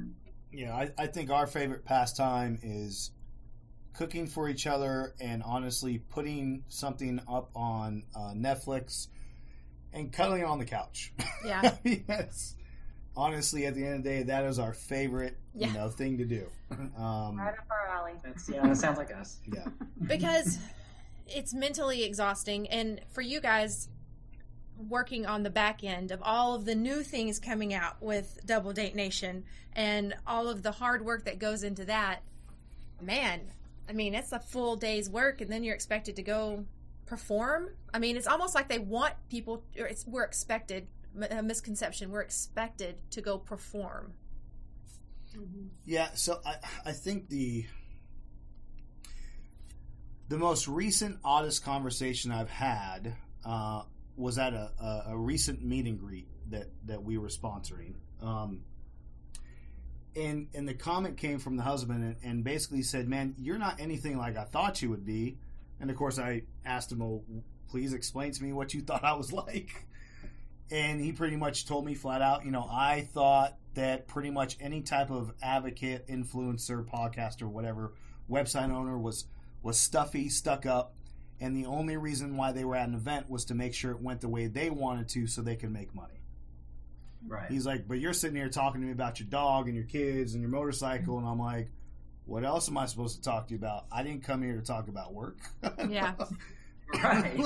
[SPEAKER 5] Yeah, I think our favorite pastime is cooking for each other and honestly putting something up on Netflix and cuddling on the couch.
[SPEAKER 1] Yeah.
[SPEAKER 5] Yes. Honestly, at the end of the day, that is our favorite, thing to do.
[SPEAKER 7] Right up our alley.
[SPEAKER 6] That sounds like us.
[SPEAKER 5] Yeah.
[SPEAKER 1] Because it's mentally exhausting, and for you guys working on the back end of all of the new things coming out with Double Date Nation and all of the hard work that goes into that, man, I mean, it's a full day's work, and then you're expected to go perform. I mean, it's almost like they want people, or we're expected, a misconception, we're expected to go perform.
[SPEAKER 5] Yeah, so I think the most recent oddest conversation I've had was at a recent meet and greet that we were sponsoring. And the comment came from the husband and basically said, man, you're not anything like I thought you would be. And of course I asked him, well, please explain to me what you thought I was like. And he pretty much told me flat out, I thought that pretty much any type of advocate, influencer, podcaster, whatever, website owner was stuffy, stuck up, and the only reason why they were at an event was to make sure it went the way they wanted to so they could make money.
[SPEAKER 6] Right.
[SPEAKER 5] He's like, but you're sitting here talking to me about your dog and your kids and your motorcycle, and I'm like, what else am I supposed to talk to you about? I didn't come here to talk about work.
[SPEAKER 1] Yeah.
[SPEAKER 6] Right.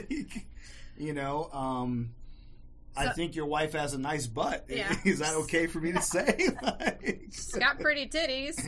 [SPEAKER 5] I think your wife has a nice butt.
[SPEAKER 1] Yeah.
[SPEAKER 5] Is that okay for me to say?
[SPEAKER 1] She's got pretty titties.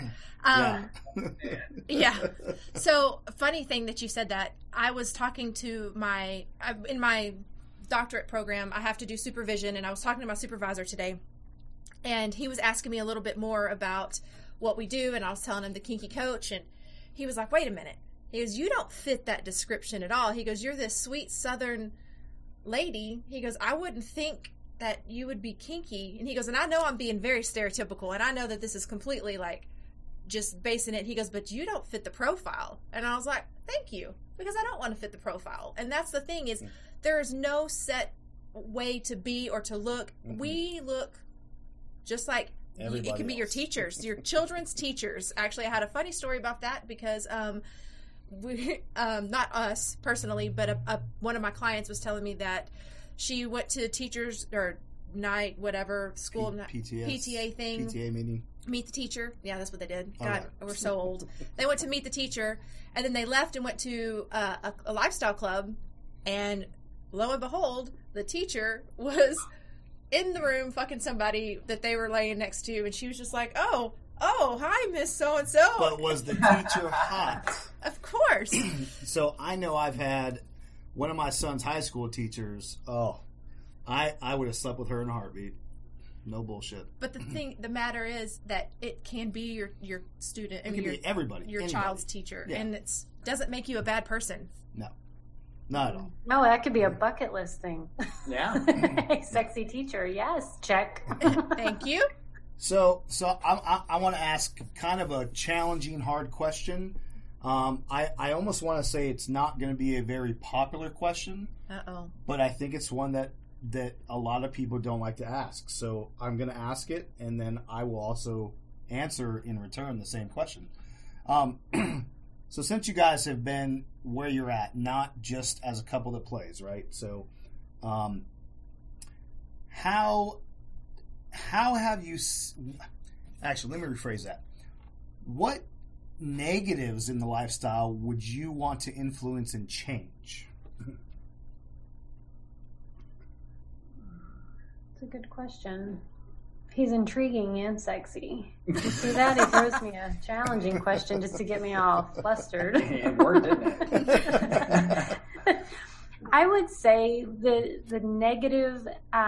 [SPEAKER 5] Yeah.
[SPEAKER 1] So, funny thing that you said that. I was talking to in my doctorate program, I have to do supervision, and I was talking to my supervisor today, and he was asking me a little bit more about what we do, and I was telling him the kinky coach, and he was like, wait a minute. He goes, you don't fit that description at all. He goes, you're this sweet Southern lady. He goes, I wouldn't think that you would be kinky. And he goes, and I know I'm being very stereotypical, and I know that this is completely like just basing it. He goes, but you don't fit the profile. And I was like, thank you, because I don't want to fit the profile. And that's the thing is, there is no set way to be or to look. Mm-hmm. We look just like it can be your teachers, your children's teachers. Actually, I had a funny story about that because we, not us personally, but one of my clients was telling me that she went to teachers or night, whatever, school PTA thing.
[SPEAKER 5] PTA meeting.
[SPEAKER 1] Meet the teacher. Yeah, that's what they did. God, we're so old. They went to meet the teacher, and then they left and went to a lifestyle club, and lo and behold, the teacher was in the room fucking somebody that they were laying next to, and she was just like, oh, hi, Miss So-and-so.
[SPEAKER 5] But was the teacher hot?
[SPEAKER 1] Of course.
[SPEAKER 5] So I know I've had one of my son's high school teachers, I would have slept with her in a heartbeat. No bullshit.
[SPEAKER 1] But the matter is that it can be your student.
[SPEAKER 5] It can be everybody.
[SPEAKER 1] Your child's teacher. Yeah. And it doesn't make you a bad person.
[SPEAKER 5] No. Not at all.
[SPEAKER 7] No, that could be a bucket list thing.
[SPEAKER 6] Yeah.
[SPEAKER 7] Sexy teacher. Yes. Check.
[SPEAKER 1] Thank you.
[SPEAKER 5] So I want to ask kind of a challenging, hard question. I almost want to say it's not going to be a very popular question.
[SPEAKER 1] Uh-oh.
[SPEAKER 5] But I think it's one that a lot of people don't like to ask. So I'm going to ask it, and then I will also answer in return the same question. So since you guys have been where you're at, not just as a couple that plays, right? So how have you... Actually, let me rephrase that. What negatives in the lifestyle would you want to influence and change?
[SPEAKER 7] That's a good question. He's intriguing and sexy. You see that? He throws me a challenging question just to get me all flustered.
[SPEAKER 6] It worked, didn't it?
[SPEAKER 7] I would say the negative,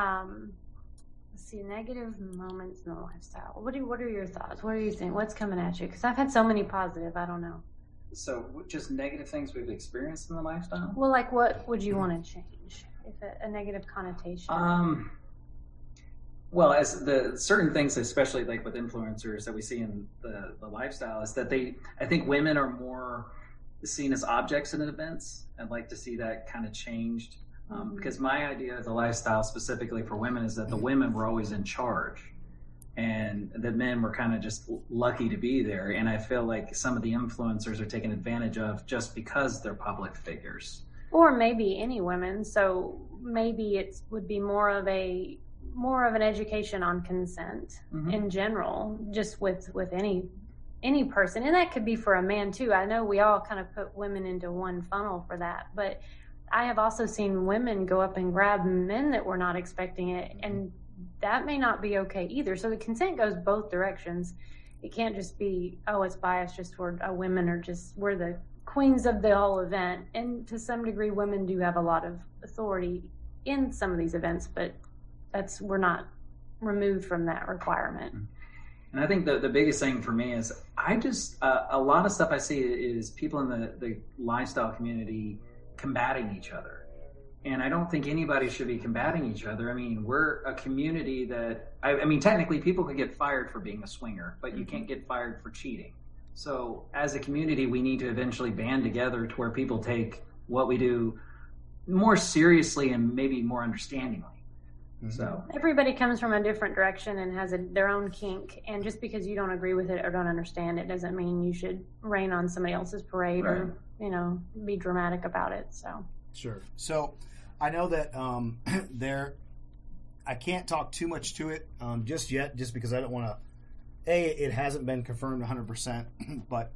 [SPEAKER 7] negative moments in the lifestyle. What are your thoughts? What are you thinking? What's coming at you? Because I've had so many positive. I don't know.
[SPEAKER 6] So just negative things we've experienced in the lifestyle?
[SPEAKER 7] Well, like what would you want to change? If a negative connotation.
[SPEAKER 6] Well, as the certain things, especially like with influencers that we see in the lifestyle, is that I think women are more seen as objects in events. I'd like to see that kind of changed. Because my idea of the lifestyle specifically for women is that the women were always in charge. And and the men were kind of just lucky to be there. And I feel like some of the influencers are taken advantage of just because they're public figures. Or
[SPEAKER 7] maybe any women. So maybe it would be more of an education on consent in general, just with any person. And that could be for a man too. I know we all kind of put women into one funnel for that, but I have also seen women go up and grab men that were not expecting it, and that may not be okay either. So the consent goes both directions. It can't just be, oh, it's biased just toward women, or just we're the queens of the whole event. And to some degree, women do have a lot of authority in some of these events, but we're not removed from that requirement.
[SPEAKER 6] And I think the biggest thing for me is I just a lot of stuff I see is people in the lifestyle community combating each other. And I don't think anybody should be combating each other. I mean, we're a community that, I mean, technically people could get fired for being a swinger, but you can't get fired for cheating. So as a community, we need to eventually band together to where people take what we do more seriously and maybe more understandingly. So
[SPEAKER 7] everybody comes from a different direction and has their own kink. And just because you don't agree with it or don't understand it doesn't mean you should rain on somebody else's parade or, be dramatic about it. So.
[SPEAKER 5] Sure. So I know that I can't talk too much to it just yet, just because I don't want to, it hasn't been confirmed 100%, but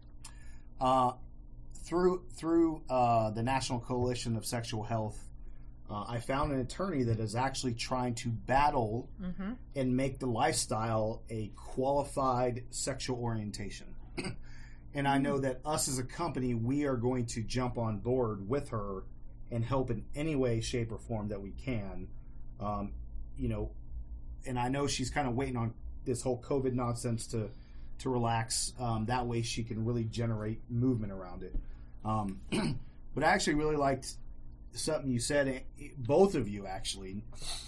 [SPEAKER 5] through the National Coalition of Sexual Health, I found an attorney that is actually trying to battle and make the lifestyle a qualified sexual orientation. And I know that us as a company, we are going to jump on board with her and help in any way, shape, or form that we can. And I know she's kind of waiting on this whole COVID nonsense to relax. That way she can really generate movement around it. But I actually really liked something you said, both of you actually.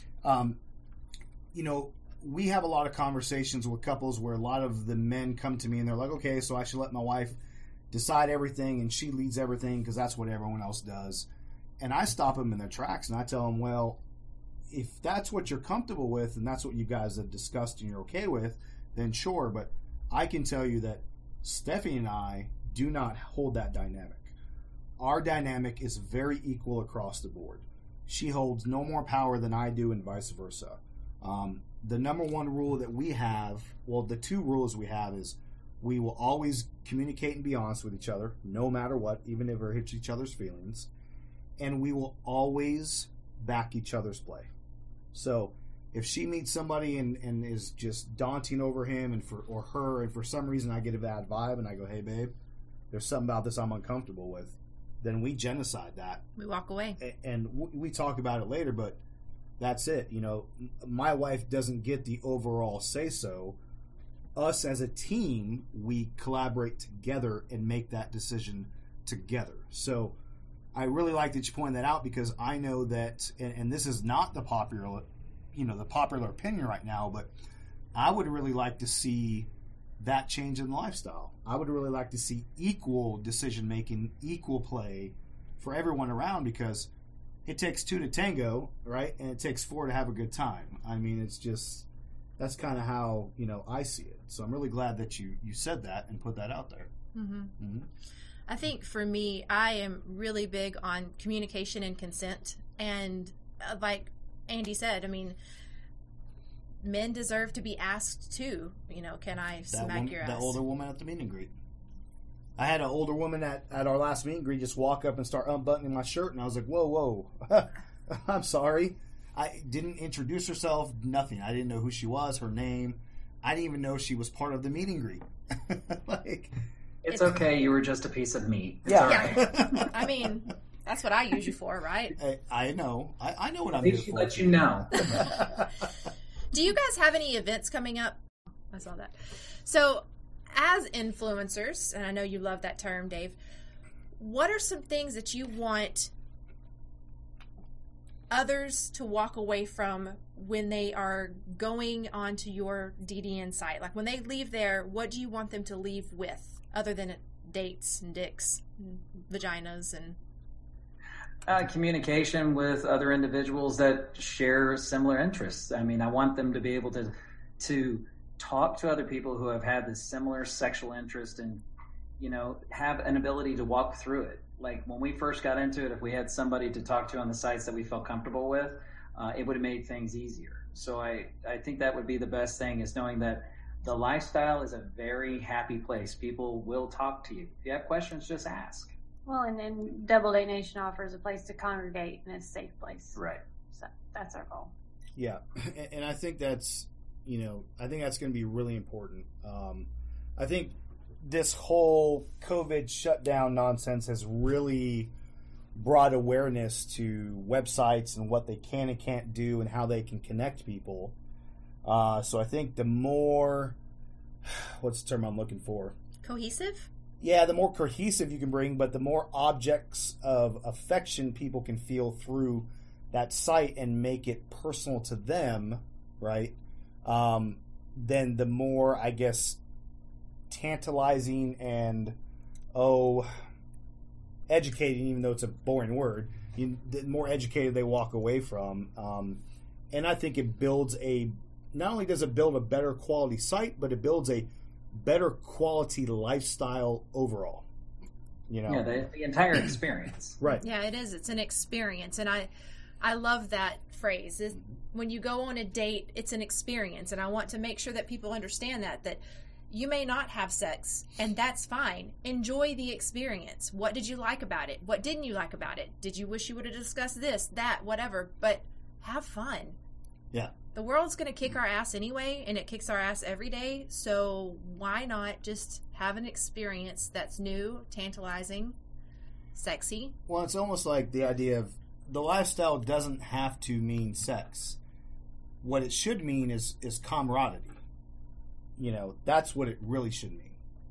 [SPEAKER 5] We have a lot of conversations with couples where a lot of the men come to me and they're like, okay, so I should let my wife decide everything and she leads everything because that's what everyone else does. And I stop them in their tracks and I tell them, well, if that's what you're comfortable with and that's what you guys have discussed and you're okay with, then sure. But I can tell you that Stephanie and I do not hold that dynamic. Our dynamic is very equal across the board. She holds no more power than I do and vice versa. The number one rule that we have, well, the two rules we have is we will always communicate and be honest with each other, no matter what, even if it hurts each other's feelings. And we will always back each other's play. So if she meets somebody and is just daunting over him or her, and for some reason I get a bad vibe and I go, hey, babe, there's something about this I'm uncomfortable with, then we genocide that.
[SPEAKER 1] We walk away.
[SPEAKER 5] And we talk about it later, but that's it. My wife doesn't get the overall say-so. Us as a team, we collaborate together and make that decision together. So I really like that you pointed that out because I know that, and this is not the popular opinion right now, but I would really like to see that change in lifestyle. I would really like to see equal decision-making, equal play for everyone around because it takes two to tango, right? And it takes four to have a good time. I mean, it's just, that's kind of how, I see it. So I'm really glad that you said that and put that out there.
[SPEAKER 1] I think for me, I am really big on communication and consent. And like Andy said, I mean, men deserve to be asked too. Can I smack your ass?
[SPEAKER 5] That older woman at the meet and greet. I had an older woman at our last meet and greet just walk up and start unbuttoning my shirt, and I was like, whoa. I'm sorry. I didn't introduce herself, nothing. I didn't know who she was, her name. I didn't even know she was part of the meet and greet.
[SPEAKER 6] It's okay. You were just a piece of meat.
[SPEAKER 1] Yeah. I mean, that's what I use you for, right?
[SPEAKER 5] I know. I know what I'm
[SPEAKER 6] here
[SPEAKER 5] for.
[SPEAKER 6] Let you know.
[SPEAKER 1] Do you guys have any events coming up? I saw that. So, as influencers, and I know you love that term, Dave, what are some things that you want others to walk away from when they are going onto your DDN site? Like when they leave there, what do you want them to leave with other than dates and dicks and vaginas and
[SPEAKER 6] communication with other individuals that share similar interests. I mean, I want them to be able to talk to other people who have had this similar sexual interest and, have an ability to walk through it. Like when we first got into it, if we had somebody to talk to on the sites that we felt comfortable with, it would have made things easier. So I think that would be the best thing, is knowing that the lifestyle is a very happy place. People will talk to you. If you have questions, just ask.
[SPEAKER 7] Well, and then Double Date Nation offers a place to congregate in a safe place.
[SPEAKER 6] Right.
[SPEAKER 7] So that's our goal.
[SPEAKER 5] Yeah, and I think that's, I think that's going to be really important. I think this whole COVID shutdown nonsense has really brought awareness to websites and what they can and can't do and how they can connect people. So I think the more, what's the term I'm looking for?
[SPEAKER 1] Cohesive?
[SPEAKER 5] Yeah, the more cohesive you can bring, but the more objects of affection people can feel through that site and make it personal to them, right? Then the more, I guess, tantalizing and, educating, even though it's a boring word, the more educated they walk away from. And I think it builds not only does it build a better quality site, but it builds a better quality lifestyle overall.
[SPEAKER 6] Yeah, the entire experience.
[SPEAKER 5] Right.
[SPEAKER 1] Yeah, it is. It's an experience. And I love that phrase. When you go on a date, it's an experience. And I want to make sure that people understand that you may not have sex, and that's fine. Enjoy the experience. What did you like about it? What didn't you like about it? Did you wish you would have discussed this, that, whatever? But have fun.
[SPEAKER 5] Yeah.
[SPEAKER 1] The world's going to kick our ass anyway, and it kicks our ass every day. So why not just have an experience that's new, tantalizing, sexy?
[SPEAKER 5] Well, it's almost like the idea of the lifestyle doesn't have to mean sex. What it should mean is camaraderie. That's what it really should mean.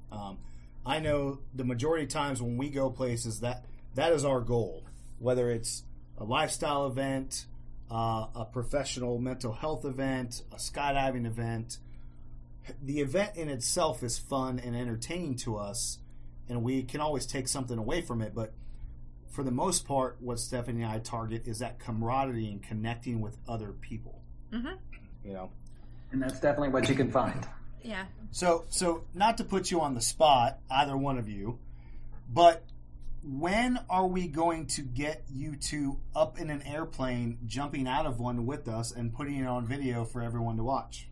[SPEAKER 5] I know the majority of times when we go places, that is our goal. Whether it's a lifestyle event, a professional mental health event, a skydiving event, the event in itself is fun and entertaining to us, and we can always take something away from it. But for the most part, what Stephanie and I target is that camaraderie and connecting with other people.
[SPEAKER 1] Mm-hmm.
[SPEAKER 6] And that's definitely what you can find.
[SPEAKER 1] Yeah.
[SPEAKER 5] So not to put you on the spot, either one of you, but when are we going to get you two up in an airplane, jumping out of one with us and putting it on video for everyone to watch?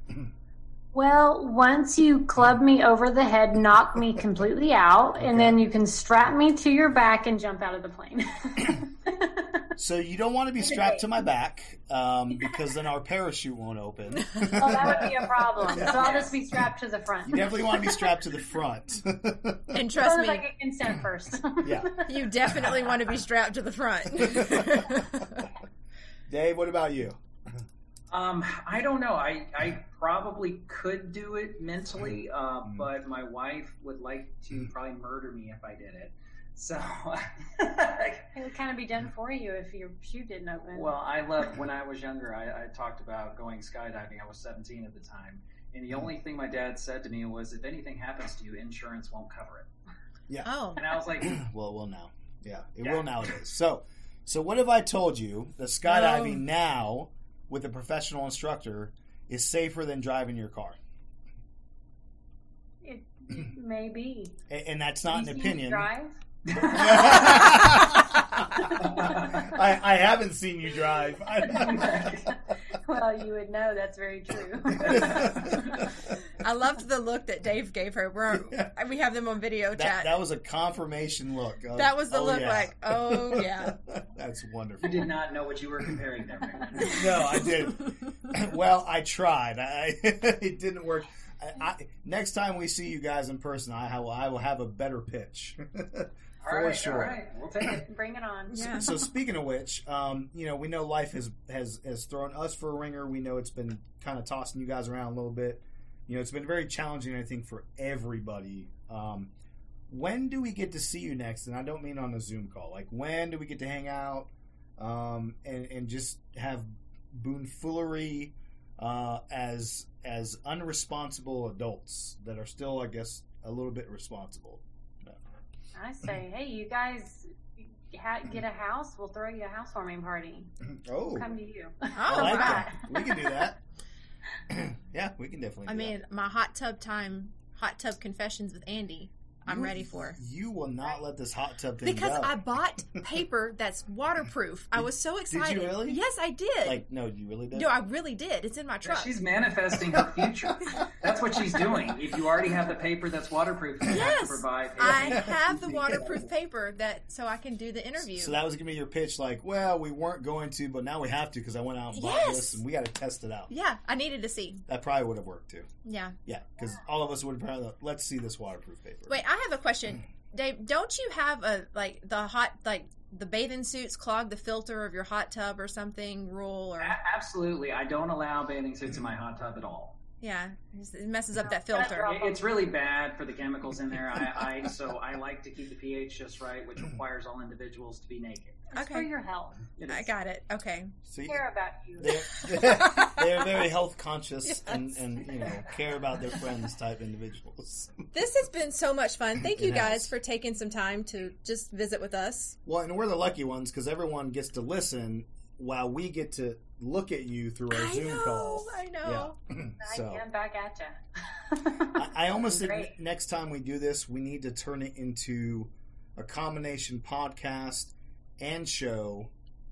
[SPEAKER 7] Well, once you club me over the head, knock me completely out, and then you can strap me to your back and jump out of the plane.
[SPEAKER 5] So you don't want to be strapped to my back because then our parachute won't open.
[SPEAKER 7] Oh, that would be a problem. So I'll just be strapped to the front.
[SPEAKER 5] You definitely want to be strapped to the front.
[SPEAKER 1] And trust me,
[SPEAKER 7] I get consent first.
[SPEAKER 5] Yeah.
[SPEAKER 1] You definitely want to be strapped to the front.
[SPEAKER 5] Dave, what about you?
[SPEAKER 6] I don't know. I probably could do it mentally, but my wife would like to probably murder me if I did it. So
[SPEAKER 7] it would kind of be done for you if your chute didn't open.
[SPEAKER 6] Well, I left when I was younger. I talked about going skydiving. I was 17 at the time, and the only thing my dad said to me was, "If anything happens to you, insurance won't cover it."
[SPEAKER 5] Yeah.
[SPEAKER 1] Oh.
[SPEAKER 6] And I was like,
[SPEAKER 5] "Well, it will now. Yeah, it will nowadays." So what if I told you that skydiving now with a professional instructor is safer than driving your car?
[SPEAKER 7] It may be.
[SPEAKER 5] And that's not an opinion.
[SPEAKER 7] Drive?
[SPEAKER 5] I haven't seen you drive.
[SPEAKER 7] Well, you would know that's very true.
[SPEAKER 1] I loved the look that Dave gave her. We have them on video chat.
[SPEAKER 5] That was a confirmation look.
[SPEAKER 1] That was the look like, oh, yeah.
[SPEAKER 5] That's wonderful.
[SPEAKER 6] You did not know what you were comparing there.
[SPEAKER 5] No, I didn't. Well, I tried. It didn't work. Next time we see you guys in person, I will have a better pitch. For sure.
[SPEAKER 6] All right, we'll take it.
[SPEAKER 7] Bring it on.
[SPEAKER 1] Yeah.
[SPEAKER 5] So speaking of which, we know life has thrown us for a ringer. We know it's been kind of tossing you guys around a little bit. It's been very challenging, I think, for everybody. When do we get to see you next? And I don't mean on a Zoom call. Like, when do we get to hang out and just have boonfoolery as unresponsible adults that are still, I guess, a little bit responsible?
[SPEAKER 7] I say, hey, you guys get a house, we'll throw you a housewarming party.
[SPEAKER 5] Oh.
[SPEAKER 7] We'll come to you.
[SPEAKER 5] I like that. We can do that. Yeah, we can definitely.
[SPEAKER 1] I mean, my hot tub confessions with Andy. I'm ready for.
[SPEAKER 5] You will not let this hot tub thing
[SPEAKER 1] because
[SPEAKER 5] go.
[SPEAKER 1] I bought paper that's waterproof. I was so excited.
[SPEAKER 5] Did you really?
[SPEAKER 1] Yes, I did.
[SPEAKER 5] Like, no, you really did?
[SPEAKER 1] No, I really did. It's in my truck.
[SPEAKER 6] She's manifesting her future. That's what she's doing. If you already have the paper that's waterproof, you have to provide.
[SPEAKER 1] I have the waterproof paper so I can do the interview.
[SPEAKER 5] So that was going to be your pitch, like, well, we weren't going to, but now we have to because I went out and bought this, and we got to test it out.
[SPEAKER 1] Yeah, I needed to see.
[SPEAKER 5] That probably would have worked, too.
[SPEAKER 1] Yeah.
[SPEAKER 5] Yeah, because all of us would have probably, let's see this waterproof paper.
[SPEAKER 1] Wait, I have a question. Dave, don't you have the bathing suits clog the filter of your hot tub or something rule? Or
[SPEAKER 6] Absolutely. I don't allow bathing suits in my hot tub at all.
[SPEAKER 1] Yeah, it messes up that filter.
[SPEAKER 6] It's really bad for the chemicals in there. So I like to keep the pH just right, which requires all individuals to be naked.
[SPEAKER 7] It's for your health.
[SPEAKER 1] I got it. Okay.
[SPEAKER 5] See,
[SPEAKER 7] care about you.
[SPEAKER 5] They're very health conscious and care about their friends type individuals.
[SPEAKER 1] This has been so much fun. Thank you guys for taking some time to just visit with us.
[SPEAKER 5] Well, and we're the lucky ones because everyone gets to listen while we get to look at you through our Zoom call.
[SPEAKER 1] I know.
[SPEAKER 5] Yeah.
[SPEAKER 7] I am back at you.
[SPEAKER 5] I almost think next time we do this, we need to turn it into a combination podcast and show.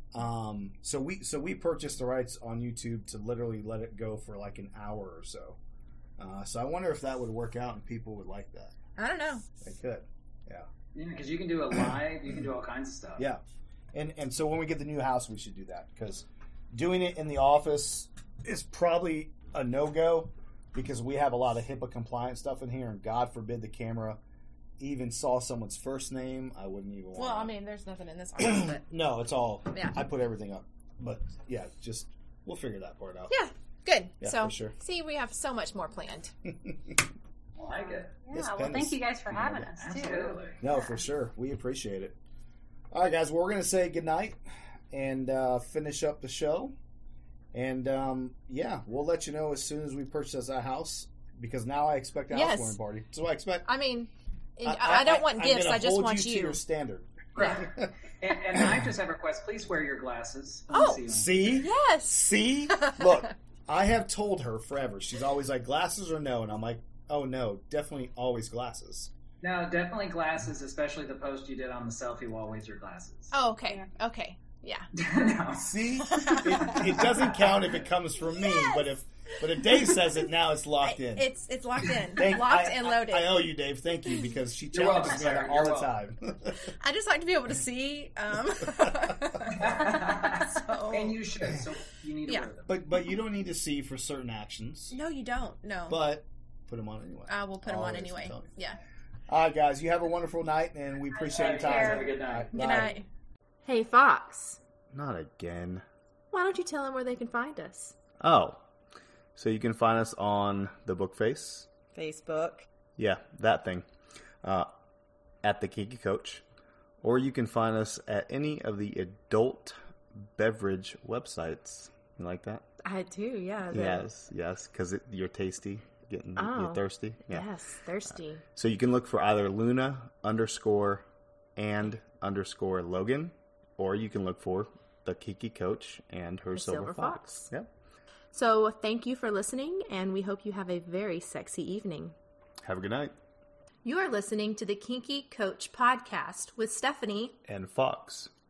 [SPEAKER 5] So we purchased the rights on YouTube to literally let it go for like an hour or so. So I wonder if that would work out and people would like that.
[SPEAKER 1] I don't know.
[SPEAKER 5] They could. Yeah.
[SPEAKER 6] Yeah, because you can do it live. You can do all kinds of stuff.
[SPEAKER 5] Yeah. And so when we get the new house, we should do that because doing it in the office is probably a no-go because we have a lot of HIPAA compliant stuff in here, and God forbid the camera even saw someone's first name. I wouldn't even want.
[SPEAKER 1] Well, I mean, there's nothing in this office, but
[SPEAKER 5] no, it's all.
[SPEAKER 1] Yeah.
[SPEAKER 5] I put everything up, but yeah, just we'll figure that part out.
[SPEAKER 1] Yeah, good.
[SPEAKER 5] Yeah,
[SPEAKER 1] so
[SPEAKER 5] for sure.
[SPEAKER 1] See, we have so much more planned.
[SPEAKER 6] I like it.
[SPEAKER 7] Yeah, well, thank you guys for having us, too.
[SPEAKER 6] Absolutely.
[SPEAKER 5] No, for sure. We appreciate it. All right, guys. Well, we're going to say goodnight and finish up the show. And, we'll let you know as soon as we purchase that house because now I expect a housewarming party. So I expect...
[SPEAKER 1] I mean, I don't want gifts. I just want
[SPEAKER 5] you. To your standard.
[SPEAKER 6] Right. and I just have a request. Please wear your glasses.
[SPEAKER 5] See?
[SPEAKER 1] Yes.
[SPEAKER 5] See? Look, I have told her forever. She's always like, glasses or no? And I'm like, oh, no, definitely always glasses.
[SPEAKER 6] No, definitely glasses, especially the post you did on the selfie wall. Always your glasses.
[SPEAKER 1] Oh, okay. Yeah. Okay. Yeah.
[SPEAKER 6] No.
[SPEAKER 5] See? It doesn't count if it comes from me, but if Dave says it, now it's locked in.
[SPEAKER 1] It's locked in. Locked and loaded.
[SPEAKER 5] I owe you, Dave. Thank you, because she challenges me all the time.
[SPEAKER 1] I just like to be able to see.
[SPEAKER 6] And you should. So you need to wear them.
[SPEAKER 5] But you don't need to see for certain actions.
[SPEAKER 1] No, you don't. No.
[SPEAKER 5] But put them on anyway.
[SPEAKER 1] I will put them on anyway. Yeah.
[SPEAKER 5] All right, guys. You have a wonderful night, and we appreciate your time.
[SPEAKER 6] Have a good night.
[SPEAKER 1] Good night. Hey, Fox.
[SPEAKER 2] Not again.
[SPEAKER 1] Why don't you tell them where they can find us?
[SPEAKER 2] Oh. So you can find us on the Bookface.
[SPEAKER 1] Facebook.
[SPEAKER 2] Yeah, that thing. At the Kinky Coach. Or you can find us at any of the adult beverage websites. You like that?
[SPEAKER 1] I do, yeah.
[SPEAKER 2] Yes, because you're tasty. You're thirsty. Yeah.
[SPEAKER 1] Yes, thirsty.
[SPEAKER 2] So you can look for either Luna_and_Logan, or you can look for the Kinky Coach and her Silver Fox. Yep.
[SPEAKER 1] So thank you for listening, and we hope you have a very sexy evening.
[SPEAKER 2] Have a good night.
[SPEAKER 1] You are listening to the Kinky Coach podcast with Stephanie
[SPEAKER 2] and Fox.